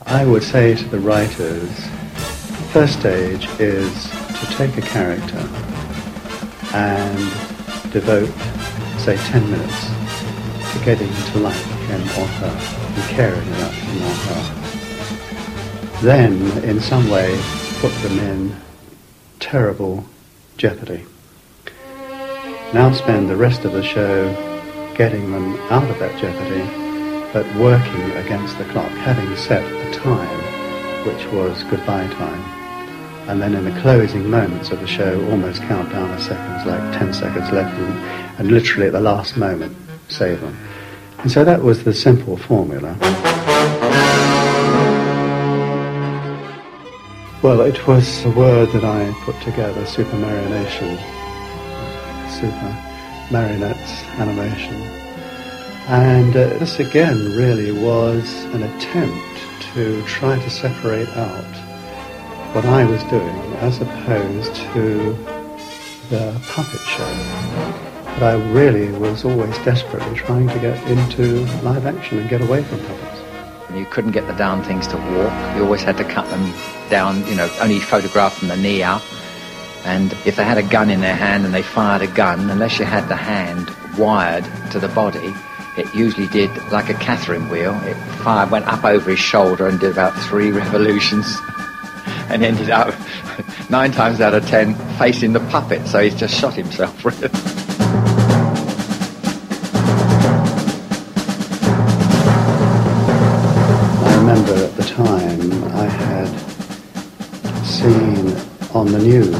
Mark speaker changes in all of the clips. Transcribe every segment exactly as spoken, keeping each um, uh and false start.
Speaker 1: I would say to the writers, first stage is to take a character and devote, say, ten minutes to getting to like him or her and caring about him or her. Then, in some way, put them in terrible jeopardy. Now spend the rest of the show getting them out of that jeopardy, but working against the clock, having set a time which was goodbye time. And then in the closing moments of the show, almost count down the seconds, like ten seconds left, and, and literally at the last moment, save them. And so that was the simple formula. Well, it was a word that I put together, supermarionation, super marionettes animation. And uh, this again really was an attempt to try to separate out what I was doing as opposed to the puppet show. But I really was always desperately trying to get into live action and get away from puppets.
Speaker 2: You couldn't get the down things to walk. You always had to cut them down, you know, only photograph from the knee up. And if they had a gun in their hand and they fired a gun, unless you had the hand wired to the body, it usually did like a Catherine wheel. It fired, went up over his shoulder and did about three revolutions and ended up nine times out of ten facing the puppet, so he's just shot himself.
Speaker 1: I remember at the time I had seen on the news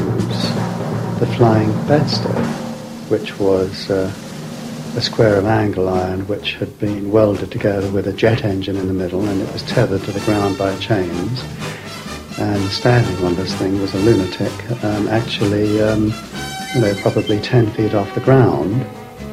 Speaker 1: the Flying Bedstead, which was uh, a square of angle iron which had been welded together with a jet engine in the middle, and it was tethered to the ground by chains. And standing on this thing was a lunatic, um, actually, um, you know, probably ten feet off the ground.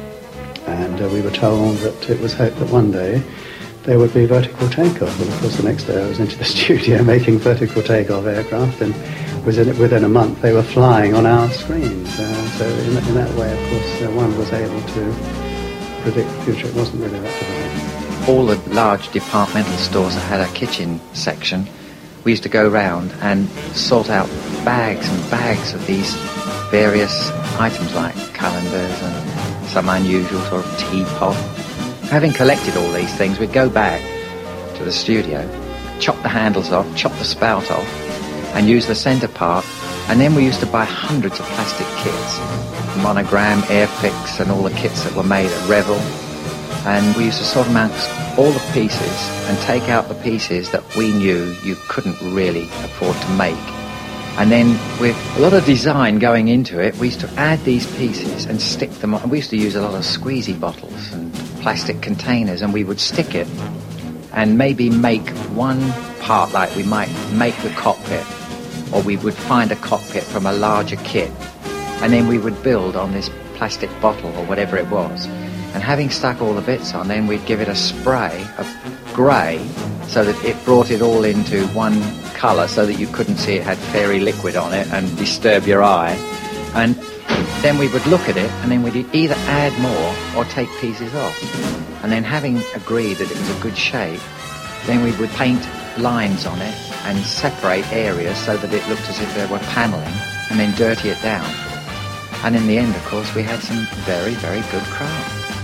Speaker 1: And uh, we were told that it was hoped that one day there would be vertical takeoff. Well, of course, the next day I was into the studio making vertical takeoff aircraft, and within, within a month they were flying on our screens. Uh, so in, in that way, of course, uh, one was able to predict the future. It wasn't really that difficult.
Speaker 2: All the large departmental stores that had a kitchen section, we used to go round and sort out bags and bags of these various items like calendars and some unusual sort of teapot. Having collected all these things, we'd go back to the studio, chop the handles off, chop the spout off, and use the centre part. And then we used to buy hundreds of plastic kits, Monogram, Airfix, and all the kits that were made at Revel. And we used to sort them out, all the pieces, and take out the pieces that we knew you couldn't really afford to make. And then with a lot of design going into it, we used to add these pieces and stick them on. And we used to use a lot of squeezy bottles and plastic containers, and we would stick it and maybe make one part, like we might make the cockpit, or we would find a cockpit from a larger kit, and then we would build on this plastic bottle or whatever it was. And having stuck all the bits on, then we'd give it a spray of grey so that it brought it all into one colour, so that you couldn't see it had fairy liquid on it and disturb your eye. And then we would look at it, and then we'd either add more or take pieces off. And then having agreed that it was a good shape, then we would paint lines on it and separate areas so that it looked as if there were panelling, and then dirty it down. And in the end, of course, we had some very, very good craft.